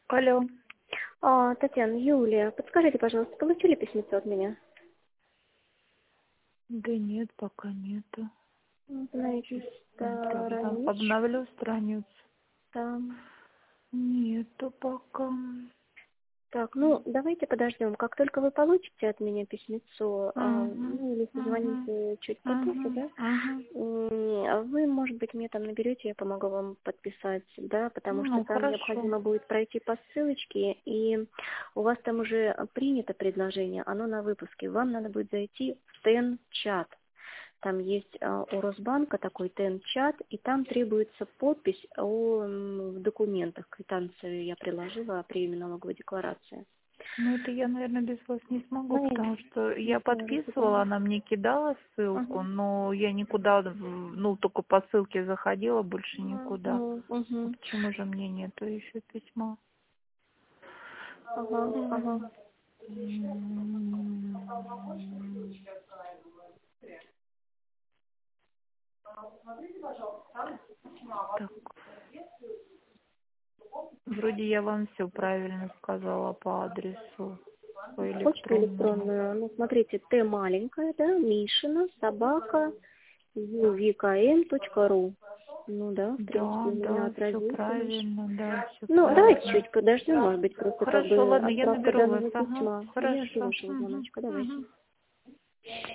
Алло. Татьяна, Юлия, подскажите, пожалуйста, получили письмецо от меня? Да нет, пока нету. Знаете, Там страничку обновлю страницу. там. Нету пока. Так, ну, давайте подождем. Как только вы получите от меня письмецо, Угу, ну, или угу, созвоните чуть попозже, угу, да, угу. вы, может быть, мне там наберете, я помогу вам подписать, да, потому что Ну, там хорошо. необходимо будет пройти по ссылочке, и у вас там уже принято предложение, оно на выпуске. Вам надо будет зайти в TEN-чат. Там есть у Росбанка такой TEN-чат, и там требуется подпись в документах. Квитанцию я приложила при налоговой декларации. Ну, это я, наверное, без вас не смогу, Ну, потому что не я сможете, да? подписывала, она мне кидала ссылку, Ага. но я никуда, ну, только по ссылке заходила, больше никуда. А Угу. почему же мне нету еще письма? Ага, ага. М. Так, вроде я вам все правильно сказала по адресу, по Почту электронному. электронную. Ну, смотрите, Т маленькая, да, Мишина, собака, uvkm.ru. Ну да, в принципе, Да, у меня да, все отразился ваш. правильно, да, все Ну, давайте правильно. чуть подождем, может быть, просто как Хорошо, бы ладно, я отправка наберу вас, данного ага, письма. Я жду хорошо. вашего Угу, звоночка, давайте. угу.